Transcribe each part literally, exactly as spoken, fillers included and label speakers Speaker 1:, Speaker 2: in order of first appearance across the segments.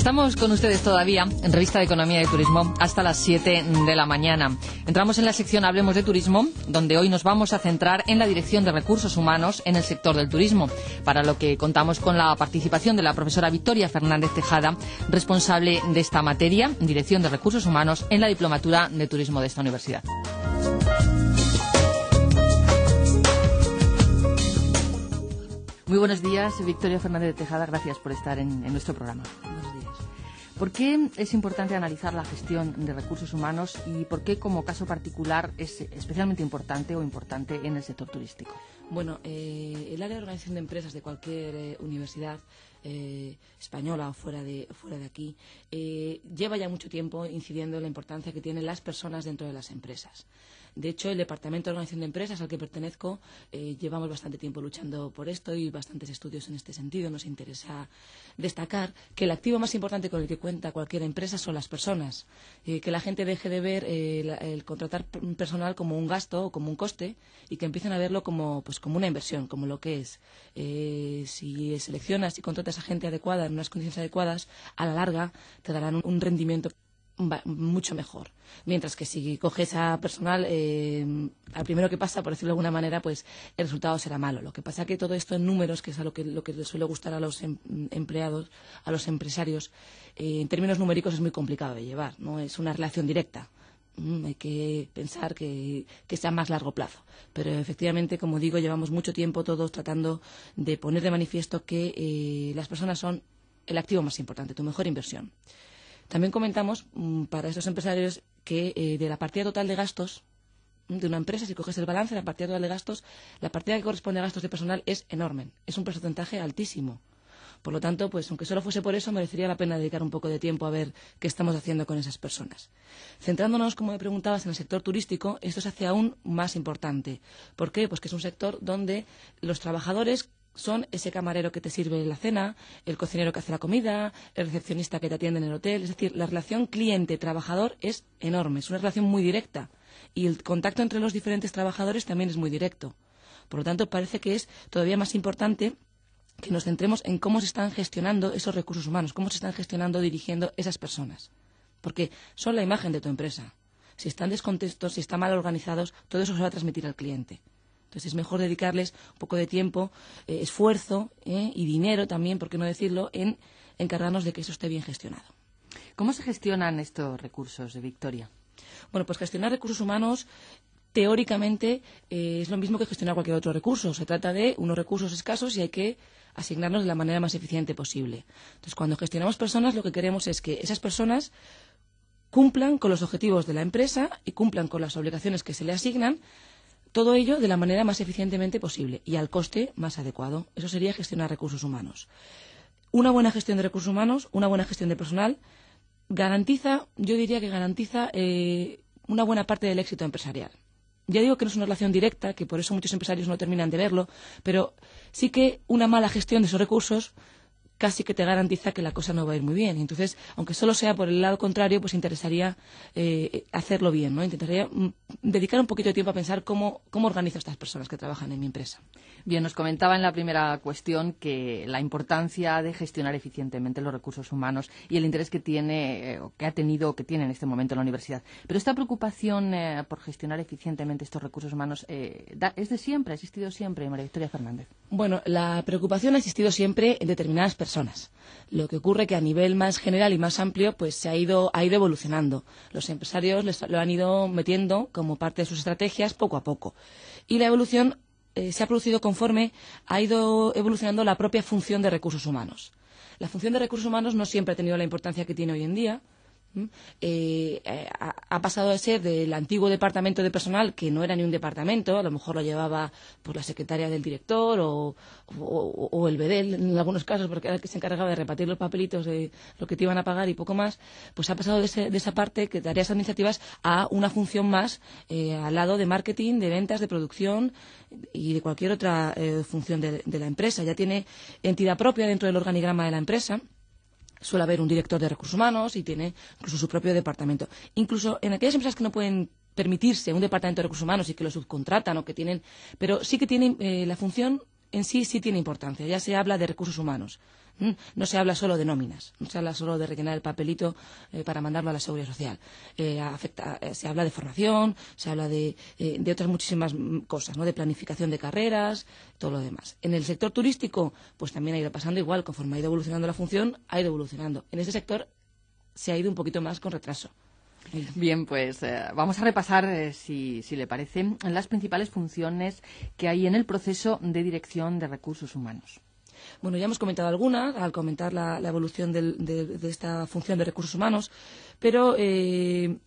Speaker 1: Estamos con ustedes todavía en Revista de Economía y Turismo hasta las siete de la mañana. Entramos en la sección Hablemos de Turismo, donde hoy nos vamos a centrar en la Dirección de Recursos Humanos en el sector del turismo, para lo que contamos con la participación de la profesora Victoria Fernández Tejada, responsable de esta materia, Dirección de Recursos Humanos, en la Diplomatura de Turismo de esta universidad. Muy buenos días, Victoria Fernández Tejada, gracias por estar en, en nuestro programa. Buenos días. ¿Por qué es importante analizar la gestión de recursos humanos y por qué, como caso particular, es especialmente importante o importante en el sector turístico?
Speaker 2: Bueno, eh, el área de organización de empresas de cualquier eh, universidad eh, española o fuera de, fuera de aquí eh, lleva ya mucho tiempo incidiendo en la importancia que tienen las personas dentro de las empresas. De hecho, el Departamento de Organización de Empresas al que pertenezco eh, llevamos bastante tiempo luchando por esto y bastantes estudios en este sentido. Nos interesa destacar que el activo más importante con el que cuenta cualquier empresa son las personas. Eh, que la gente deje de ver eh, la, el contratar personal como un gasto o como un coste y que empiecen a verlo como, pues, como una inversión, como lo que es. Eh, si seleccionas y contratas a gente adecuada en unas condiciones adecuadas, a la larga te darán un, un rendimiento mucho mejor. Mientras que si coges a personal, eh, al primero que pasa, por decirlo de alguna manera, pues el resultado será malo. Lo que pasa es que todo esto en números, que es a lo que, lo que les suele gustar a los em, empleados, a los empresarios, eh, en términos numéricos es muy complicado de llevar, no es una relación directa. Mm, hay que pensar que, que sea a más largo plazo. Pero efectivamente, como digo, llevamos mucho tiempo todos tratando de poner de manifiesto que eh, las personas son el activo más importante, tu mejor inversión. También comentamos mmm, para estos empresarios que eh, de la partida total de gastos de una empresa, si coges el balance de la partida total de gastos, la partida que corresponde a gastos de personal es enorme, es un porcentaje altísimo. Por lo tanto, pues aunque solo fuese por eso, merecería la pena dedicar un poco de tiempo a ver qué estamos haciendo con esas personas. Centrándonos, como me preguntabas, en el sector turístico, esto se hace aún más importante. ¿Por qué? Pues que es un sector donde los trabajadores son ese camarero que te sirve la cena, el cocinero que hace la comida, el recepcionista que te atiende en el hotel. Es decir, la relación cliente-trabajador es enorme, es una relación muy directa. Y el contacto entre los diferentes trabajadores también es muy directo. Por lo tanto, parece que es todavía más importante que nos centremos en cómo se están gestionando esos recursos humanos, cómo se están gestionando, dirigiendo esas personas. Porque son la imagen de tu empresa. Si están descontentos, si están mal organizados, todo eso se va a transmitir al cliente. Entonces es mejor dedicarles un poco de tiempo, eh, esfuerzo eh, y dinero también, por qué no decirlo, en encargarnos de que eso esté bien gestionado.
Speaker 1: ¿Cómo se gestionan estos recursos, de Victoria?
Speaker 2: Bueno, pues gestionar recursos humanos teóricamente eh, es lo mismo que gestionar cualquier otro recurso. Se trata de unos recursos escasos y hay que asignarlos de la manera más eficiente posible. Entonces, cuando gestionamos personas, lo que queremos es que esas personas cumplan con los objetivos de la empresa y cumplan con las obligaciones que se le asignan. Todo ello de la manera más eficientemente posible y al coste más adecuado. Eso sería gestionar recursos humanos. Una buena gestión de recursos humanos, una buena gestión de personal, garantiza, yo diría que garantiza eh, una buena parte del éxito empresarial. Ya digo que no es una relación directa, que por eso muchos empresarios no terminan de verlo, pero sí que una mala gestión de esos recursos casi que te garantiza que la cosa no va a ir muy bien. Entonces, aunque solo sea por el lado contrario, pues interesaría eh, hacerlo bien, ¿no? Intentaría mm, dedicar un poquito de tiempo a pensar cómo, cómo organizo a estas personas que trabajan en mi empresa.
Speaker 1: Bien, nos comentaba en la primera cuestión que la importancia de gestionar eficientemente los recursos humanos y el interés que tiene, eh, o que ha tenido o que tiene en este momento la universidad. Pero esta preocupación eh, por gestionar eficientemente estos recursos humanos eh, da, es de siempre, ha existido siempre, María Victoria Fernández.
Speaker 2: Bueno, la preocupación ha existido siempre en determinadas personas. personas. Lo que ocurre que a nivel más general y más amplio pues se ha ido, ha ido evolucionando. Los empresarios les, lo han ido metiendo como parte de sus estrategias poco a poco. Y la evolución eh, se ha producido conforme ha ido evolucionando la propia función de recursos humanos. La función de recursos humanos no siempre ha tenido la importancia que tiene hoy en día. Eh, eh, ha, ha pasado de ser del antiguo departamento de personal, que no era ni un departamento, a lo mejor lo llevaba pues, la secretaria del director o, o, o el bedel en algunos casos, porque era el que se encargaba de repartir los papelitos de lo que te iban a pagar y poco más. Pues ha pasado de, ese, de esa parte, que tareas administrativas, a una función más eh, al lado de marketing, de ventas, de producción y de cualquier otra eh, función de, de la empresa. Ya tiene entidad propia dentro del organigrama de la empresa. Suele haber un director de recursos humanos y tiene incluso su propio departamento. Incluso en aquellas empresas que no pueden permitirse un departamento de recursos humanos y que lo subcontratan o que tienen, pero sí que tienen eh, la función en sí sí tiene importancia. Ya se habla de recursos humanos. No se habla solo de nóminas, no se habla solo de rellenar el papelito eh, para mandarlo a la Seguridad Social. Eh, afecta, eh, se habla de formación, se habla de, eh, de otras muchísimas cosas, ¿no? De planificación de carreras, todo lo demás. En el sector turístico, pues también ha ido pasando igual, conforme ha ido evolucionando la función, ha ido evolucionando. En este sector se ha ido un poquito más con retraso.
Speaker 1: Bien, pues eh, vamos a repasar, eh, si, si le parece, las principales funciones que hay en el proceso de dirección de recursos humanos.
Speaker 2: Bueno, ya hemos comentado algunas al comentar la, la evolución del, de, de esta función de recursos humanos, pero eh,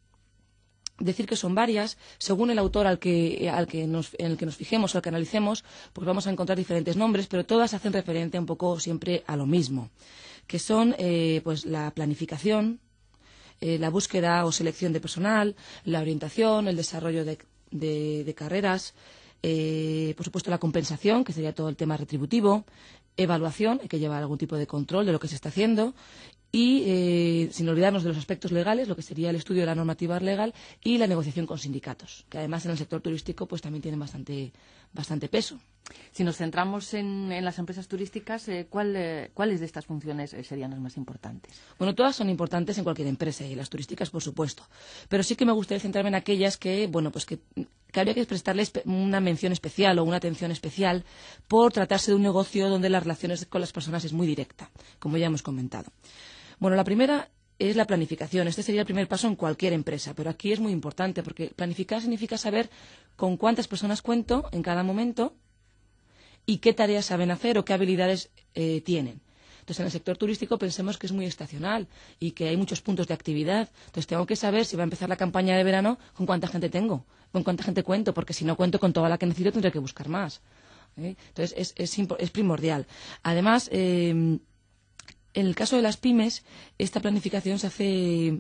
Speaker 2: decir que son varias, según el autor al que, al que nos, en el que nos fijemos o al que analicemos, pues vamos a encontrar diferentes nombres, pero todas hacen referencia un poco siempre a lo mismo, que son eh, pues la planificación, Eh, la búsqueda o selección de personal, la orientación, el desarrollo de, de, de carreras, eh, por supuesto la compensación, que sería todo el tema retributivo, evaluación, hay que llevar algún tipo de control de lo que se está haciendo, y eh, sin olvidarnos de los aspectos legales, lo que sería el estudio de la normativa legal y la negociación con sindicatos, que además en el sector turístico pues también tienen bastante, bastante peso.
Speaker 1: Si nos centramos en, en las empresas turísticas, eh, ¿cuál, eh, ¿cuáles de estas funciones eh, serían las más importantes?
Speaker 2: Bueno, todas son importantes en cualquier empresa y las turísticas, por supuesto. Pero sí que me gustaría centrarme en aquellas que, bueno, pues que, que habría que prestarles una mención especial o una atención especial por tratarse de un negocio donde las relaciones con las personas es muy directa, como ya hemos comentado. Bueno, la primera es la planificación. Este sería el primer paso en cualquier empresa, pero aquí es muy importante porque planificar significa saber con cuántas personas cuento en cada momento y qué tareas saben hacer o qué habilidades eh, tienen. Entonces, en el sector turístico pensemos que es muy estacional y que hay muchos puntos de actividad. Entonces, tengo que saber si va a empezar la campaña de verano con cuánta gente tengo, con cuánta gente cuento, porque si no cuento con toda la que necesito tendré que buscar más. ¿eh? Entonces, es, es, es primordial. Además, eh, en el caso de las pymes, esta planificación se hace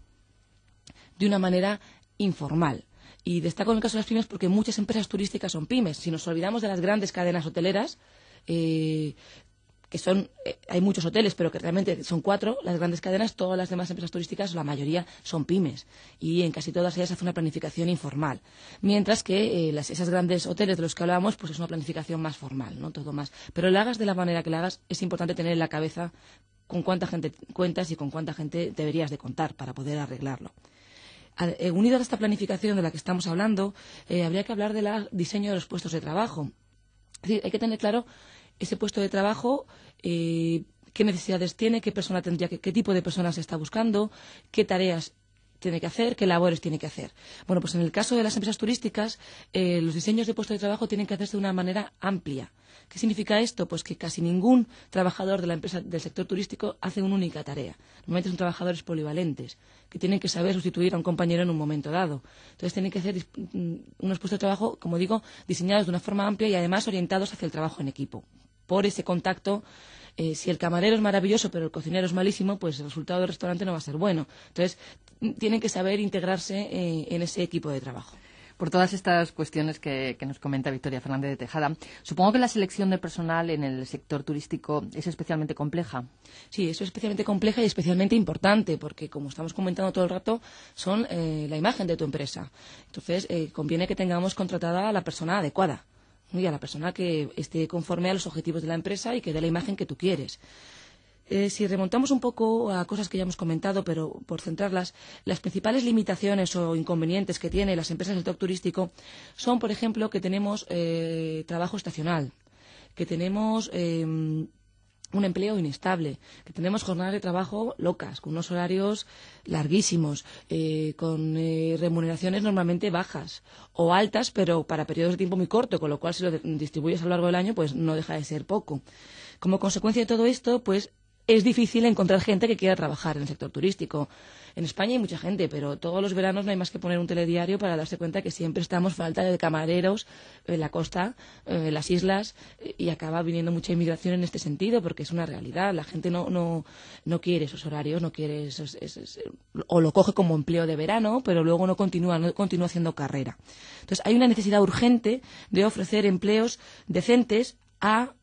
Speaker 2: de una manera informal. Y destaco en el caso de las pymes porque muchas empresas turísticas son pymes. Si nos olvidamos de las grandes cadenas hoteleras, eh, que son, eh, hay muchos hoteles, pero que realmente son cuatro, las grandes cadenas, todas las demás empresas turísticas, la mayoría son pymes. Y en casi todas ellas se hace una planificación informal. Mientras que eh, las, esas grandes hoteles de los que hablábamos, pues es una planificación más formal, ¿no? Todo más. Pero la hagas de la manera que la hagas, es importante tener en la cabeza con cuánta gente cuentas y con cuánta gente deberías de contar para poder arreglarlo. Eh, unido a esta planificación de la que estamos hablando, eh, habría que hablar del diseño de los puestos de trabajo. Es decir, hay que tener claro ese puesto de trabajo, eh, qué necesidades tiene, qué persona tendría que, qué tipo de personas se está buscando, qué tareas tiene que hacer, qué labores tiene que hacer. Bueno, pues en el caso de las empresas turísticas, eh, los diseños de puestos de trabajo tienen que hacerse de una manera amplia. ¿Qué significa esto? Pues que casi ningún trabajador de la empresa del sector turístico hace una única tarea. Normalmente son trabajadores polivalentes, que tienen que saber sustituir a un compañero en un momento dado. Entonces tienen que hacer unos puestos de trabajo, como digo, diseñados de una forma amplia y además orientados hacia el trabajo en equipo. Por ese contacto, eh, si el camarero es maravilloso pero el cocinero es malísimo, pues el resultado del restaurante no va a ser bueno. Entonces tienen que saber integrarse eh, en ese equipo de trabajo.
Speaker 1: Por todas estas cuestiones que, que nos comenta Victoria Fernández de Tejada, supongo que la selección de personal en el sector turístico es especialmente compleja.
Speaker 2: Sí, eso es especialmente compleja y especialmente importante, porque como estamos comentando todo el rato, son eh, la imagen de tu empresa. Entonces, eh, conviene que tengamos contratada a la persona adecuada y a la persona que esté conforme a los objetivos de la empresa y que dé la imagen que tú quieres. Eh, si remontamos un poco a cosas que ya hemos comentado, pero por centrarlas, las principales limitaciones o inconvenientes que tienen las empresas del sector turístico son, por ejemplo, que tenemos eh, trabajo estacional, que tenemos eh, un empleo inestable, que tenemos jornadas de trabajo locas, con unos horarios larguísimos, eh, con eh, remuneraciones normalmente bajas o altas, pero para periodos de tiempo muy corto, con lo cual si lo distribuyes a lo largo del año, pues no deja de ser poco. Como consecuencia de todo esto, pues es difícil encontrar gente que quiera trabajar en el sector turístico. En España hay mucha gente, pero todos los veranos no hay más que poner un telediario para darse cuenta que siempre estamos falta de camareros en la costa, en las islas, y acaba viniendo mucha inmigración en este sentido, porque es una realidad. La gente no, no, no quiere esos horarios, no quiere esos, esos, o lo coge como empleo de verano, pero luego no continúa, no continúa haciendo carrera. Entonces hay una necesidad urgente de ofrecer empleos decentes a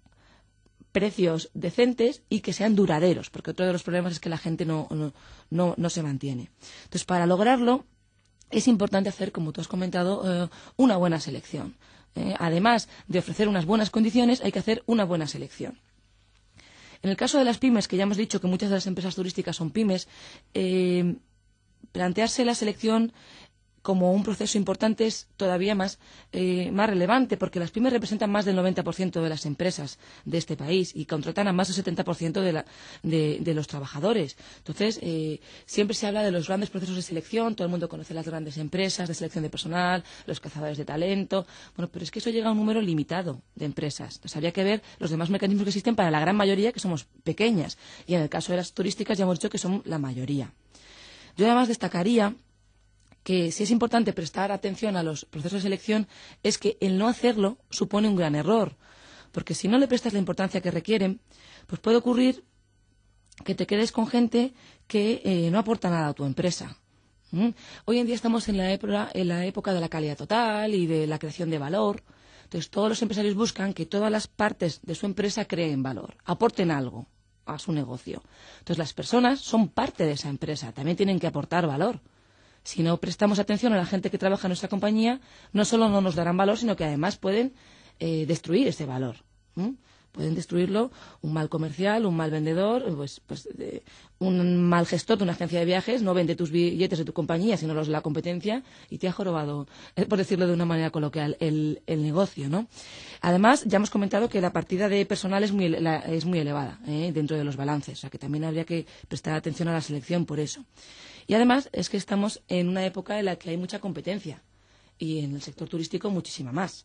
Speaker 2: precios decentes y que sean duraderos, porque otro de los problemas es que la gente no, no, no, no se mantiene. Entonces, para lograrlo, es importante hacer, como tú has comentado, eh, una buena selección. Eh, además de ofrecer unas buenas condiciones, hay que hacer una buena selección. En el caso de las pymes, que ya hemos dicho que muchas de las empresas turísticas son pymes, eh, plantearse la selección como un proceso importante es todavía más, eh, más relevante, porque las pymes representan más del noventa por ciento de las empresas de este país y contratan a más del setenta por ciento de, la, de, de los trabajadores. Entonces, eh, siempre se habla de los grandes procesos de selección, todo el mundo conoce las grandes empresas de selección de personal, los cazadores de talento. Bueno, pero es que eso llega a un número limitado de empresas. Entonces, habría que ver los demás mecanismos que existen para la gran mayoría, que somos pequeñas. Y en el caso de las turísticas ya hemos dicho que son la mayoría. Yo además destacaría que si es importante prestar atención a los procesos de selección es que el no hacerlo supone un gran error, porque si no le prestas la importancia que requieren, pues puede ocurrir que te quedes con gente que eh, no aporta nada a tu empresa. ¿Mm? Hoy en día estamos en la, época, en la época de la calidad total y de la creación de valor. Entonces todos los empresarios buscan que todas las partes de su empresa creen valor, aporten algo a su negocio. Entonces las personas son parte de esa empresa, también tienen que aportar valor. Si no prestamos atención a la gente que trabaja en nuestra compañía, no solo no nos darán valor, sino que además pueden eh, destruir ese valor. ¿Mm? Pueden destruirlo un mal comercial, un mal vendedor, pues, pues eh, un mal gestor de una agencia de viajes no vende tus billetes de tu compañía, sino los de la competencia y te ha jorobado, eh, por decirlo de una manera coloquial, el, el negocio, ¿no? Además, ya hemos comentado que la partida de personal es muy, la, es muy elevada ¿eh? dentro de los balances, o sea que también habría que prestar atención a la selección por eso. Y además es que estamos en una época en la que hay mucha competencia y en el sector turístico muchísima más.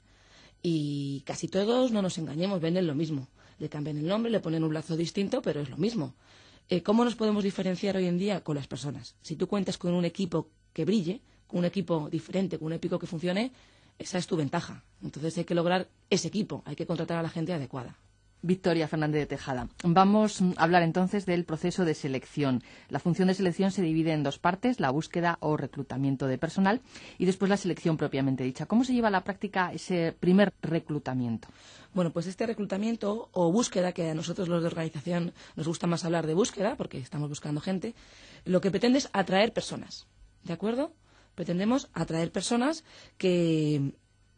Speaker 2: Y casi todos, no nos engañemos, venden lo mismo. Le cambian el nombre, le ponen un lazo distinto, pero es lo mismo. Eh, ¿Cómo nos podemos diferenciar hoy en día con las personas? Si tú cuentas con un equipo que brille, con un equipo diferente, con un equipo que funcione, esa es tu ventaja. Entonces hay que lograr ese equipo, hay que contratar a la gente adecuada.
Speaker 1: Victoria Fernández de Tejada. Vamos a hablar entonces del proceso de selección. La función de selección se divide en dos partes, la búsqueda o reclutamiento de personal y después la selección propiamente dicha. ¿Cómo se lleva a la práctica ese primer reclutamiento?
Speaker 2: Bueno, pues este reclutamiento o búsqueda, que a nosotros los de organización nos gusta más hablar de búsqueda porque estamos buscando gente, lo que pretende es atraer personas, ¿de acuerdo? Pretendemos atraer personas que,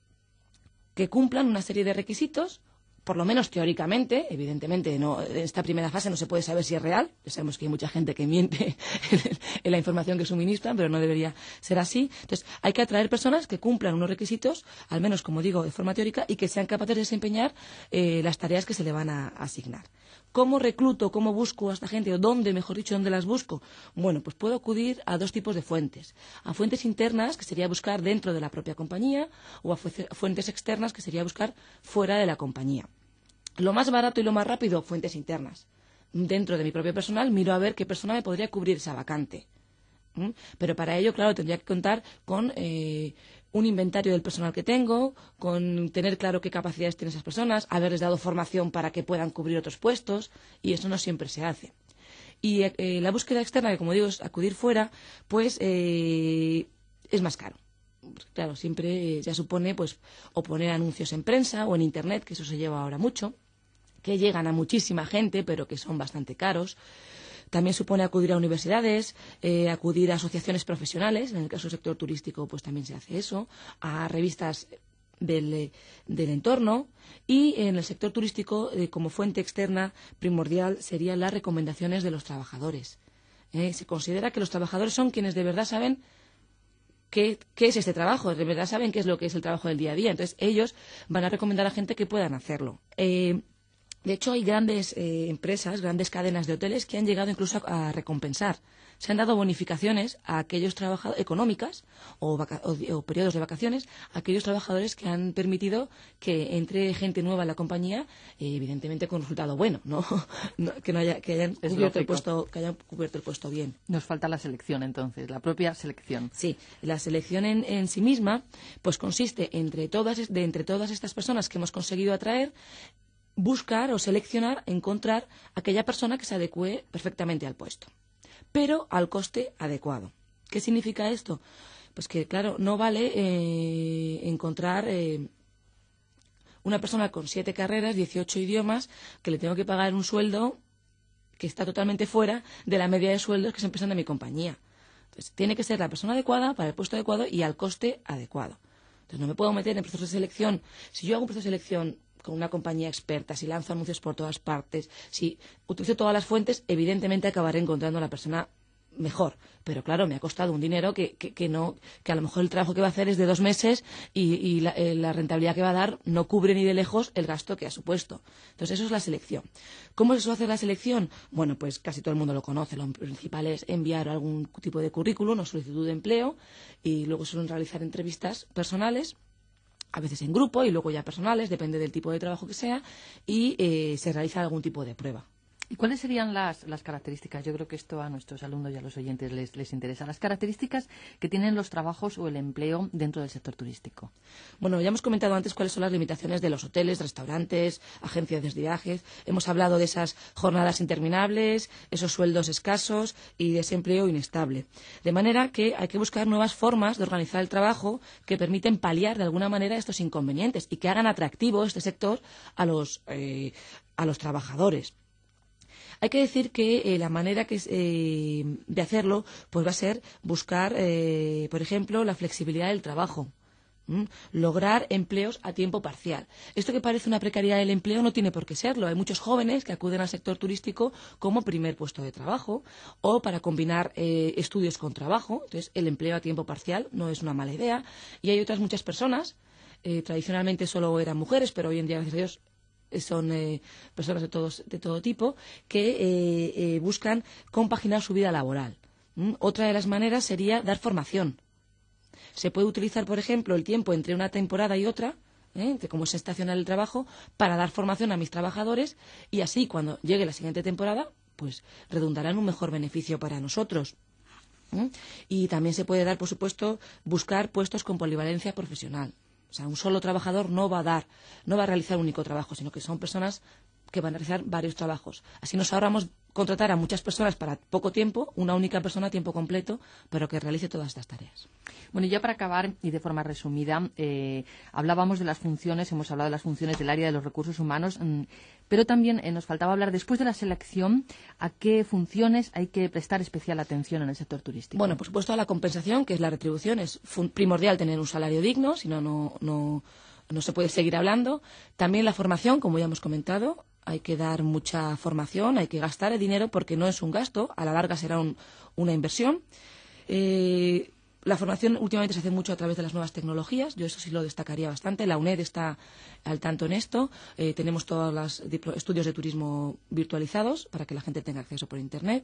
Speaker 2: que cumplan una serie de requisitos, por lo menos teóricamente. Evidentemente, no, en esta primera fase no se puede saber si es real. Ya sabemos que hay mucha gente que miente en la información que suministran, pero no debería ser así. Entonces, hay que atraer personas que cumplan unos requisitos, al menos, como digo, de forma teórica, y que sean capaces de desempeñar eh, las tareas que se le van a asignar. ¿Cómo recluto, cómo busco a esta gente, o dónde, mejor dicho, dónde las busco? Bueno, pues puedo acudir a dos tipos de fuentes. A fuentes internas, que sería buscar dentro de la propia compañía, o a fuentes externas, que sería buscar fuera de la compañía. Lo más barato y lo más rápido, fuentes internas. Dentro de mi propio personal, miro a ver qué persona me podría cubrir esa vacante. ¿Mm? Pero para ello, claro, tendría que contar con eh, un inventario del personal que tengo, con tener claro qué capacidades tienen esas personas, haberles dado formación para que puedan cubrir otros puestos, y eso no siempre se hace. Y eh, la búsqueda externa, que como digo es acudir fuera, pues eh, es más caro. Claro, siempre ya supone pues o poner anuncios en prensa o en Internet, que eso se lleva ahora mucho, que llegan a muchísima gente, pero que son bastante caros. También supone acudir a universidades, eh, acudir a asociaciones profesionales, en el caso del sector turístico pues también se hace eso, a revistas del, del entorno, y en el sector turístico eh, como fuente externa primordial serían las recomendaciones de los trabajadores. Eh, se considera que los trabajadores son quienes de verdad saben qué, qué es este trabajo, de verdad saben qué es lo que es el trabajo del día a día, entonces ellos van a recomendar a gente que puedan hacerlo. Eh, De hecho, hay grandes eh, empresas, grandes cadenas de hoteles que han llegado incluso a, a recompensar. Se han dado bonificaciones a aquellos trabajadores económicas o, vaca o, o periodos de vacaciones a aquellos trabajadores que han permitido que entre gente nueva en la compañía, eh, evidentemente con resultado bueno, no, no que no haya que hayan cubierto el puesto, que hayan cubierto el puesto bien.
Speaker 1: Nos falta la selección entonces, la propia selección.
Speaker 2: Sí, la selección en, en sí misma, pues consiste entre todas de entre todas estas personas que hemos conseguido atraer, buscar o seleccionar, encontrar aquella persona que se adecue perfectamente al puesto, pero al coste adecuado. ¿Qué significa esto? Pues que, claro, no vale eh, encontrar eh, una persona con siete carreras, dieciocho idiomas, que le tengo que pagar un sueldo que está totalmente fuera de la media de sueldos que se empiezan de mi compañía. Entonces, tiene que ser la persona adecuada para el puesto adecuado y al coste adecuado. Entonces, no me puedo meter en procesos de selección. Si yo hago un proceso de selección con una compañía experta, si lanzo anuncios por todas partes, si utilizo todas las fuentes, evidentemente acabaré encontrando a la persona mejor. Pero claro, me ha costado un dinero que, que, que no, que a lo mejor el trabajo que va a hacer es de dos meses y, y la, eh, la rentabilidad que va a dar no cubre ni de lejos el gasto que ha supuesto. Entonces eso es la selección. ¿Cómo se suele hacer la selección? Bueno, pues casi todo el mundo lo conoce. Lo principal es enviar algún tipo de currículum o solicitud de empleo y luego suelen realizar entrevistas personales, a veces en grupo y luego ya personales, depende del tipo de trabajo que sea, y eh, se realiza algún tipo de prueba.
Speaker 1: ¿Y cuáles serían las, las características? Yo creo que esto a nuestros alumnos y a los oyentes les, les interesa. Las características que tienen los trabajos o el empleo dentro del sector turístico.
Speaker 2: Bueno, ya hemos comentado antes cuáles son las limitaciones de los hoteles, restaurantes, agencias de viajes. Hemos hablado de esas jornadas interminables, esos sueldos escasos y de ese empleo inestable. De manera que hay que buscar nuevas formas de organizar el trabajo que permiten paliar de alguna manera estos inconvenientes y que hagan atractivo este sector a los, eh, a los trabajadores. Hay que decir que eh, la manera que, eh, de hacerlo pues va a ser buscar, eh, por ejemplo, la flexibilidad del trabajo. ¿Mm? Lograr empleos a tiempo parcial. Esto que parece una precariedad del empleo no tiene por qué serlo. Hay muchos jóvenes que acuden al sector turístico como primer puesto de trabajo o para combinar eh, estudios con trabajo. Entonces, el empleo a tiempo parcial no es una mala idea. Y hay otras muchas personas, eh, tradicionalmente solo eran mujeres, pero hoy en día, gracias a Dios, son eh, personas de, todos, de todo tipo que eh, eh, buscan compaginar su vida laboral. ¿Mm? Otra de las maneras sería dar formación. Se puede utilizar, por ejemplo, el tiempo entre una temporada y otra, ¿eh? que como es estacional el trabajo, para dar formación a mis trabajadores y así cuando llegue la siguiente temporada, pues redundará en un mejor beneficio para nosotros. ¿Mm? Y también se puede dar, por supuesto, buscar puestos con polivalencia profesional. O sea, un solo trabajador no va a dar, no va a realizar un único trabajo, sino que son personas que van a realizar varios trabajos. Así nos ahorramos contratar a muchas personas para poco tiempo, una única persona a tiempo completo, pero que realice todas estas tareas.
Speaker 1: Bueno, y ya para acabar, y de forma resumida, eh, hablábamos de las funciones, hemos hablado de las funciones del área de los recursos humanos, mmm, pero también eh, nos faltaba hablar, después de la selección, a qué funciones hay que prestar especial atención en el sector turístico.
Speaker 2: Bueno, por supuesto, a la compensación, que es la retribución. Es primordial tener un salario digno, si no, no, no, no se puede seguir hablando. También la formación, como ya hemos comentado. Hay que dar mucha formación, hay que gastar el dinero porque no es un gasto, a la larga será un, una inversión. Eh, la formación últimamente se hace mucho a través de las nuevas tecnologías, yo eso sí lo destacaría bastante. La UNED está al tanto en esto, eh, tenemos todos los estudios de turismo virtualizados para que la gente tenga acceso por Internet.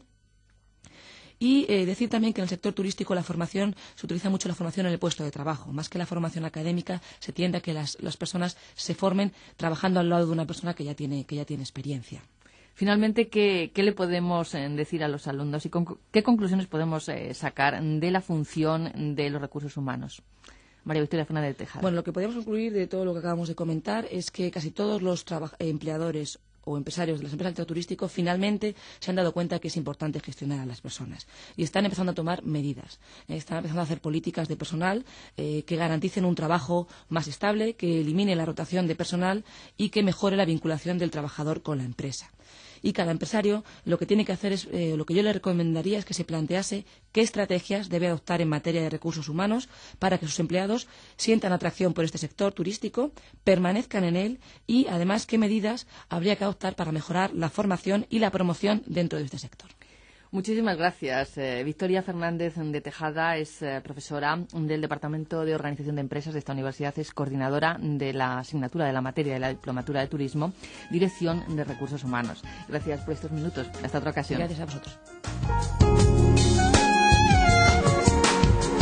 Speaker 2: Y eh, decir también que en el sector turístico la formación, se utiliza mucho la formación en el puesto de trabajo. Más que la formación académica, se tiende a que las, las personas se formen trabajando al lado de una persona que ya tiene, que ya tiene experiencia.
Speaker 1: Finalmente, ¿qué, qué le podemos eh, decir a los alumnos y con, qué conclusiones podemos eh, sacar de la función de los recursos humanos? María Victoria Fernández de Tejada.
Speaker 2: Bueno, lo que podemos concluir de todo lo que acabamos de comentar es que casi todos los empleadores o empresarios de las empresas del sector turístico finalmente se han dado cuenta que es importante gestionar a las personas y están empezando a tomar medidas, eh, están empezando a hacer políticas de personal eh, que garanticen un trabajo más estable, que elimine la rotación de personal y que mejore la vinculación del trabajador con la empresa. Y cada empresario lo que tiene que hacer es, eh, lo que yo le recomendaría es que se plantease qué estrategias debe adoptar en materia de recursos humanos para que sus empleados sientan atracción por este sector turístico, permanezcan en él y, además, qué medidas habría que adoptar para mejorar la formación y la promoción dentro de este sector.
Speaker 1: Muchísimas gracias. Eh, Victoria Fernández de Tejada es eh, profesora del Departamento de Organización de Empresas de esta universidad, es coordinadora de la asignatura de la materia de la Diplomatura de Turismo, Dirección de Recursos Humanos. Gracias por estos minutos. Hasta otra ocasión.
Speaker 2: Gracias a vosotros.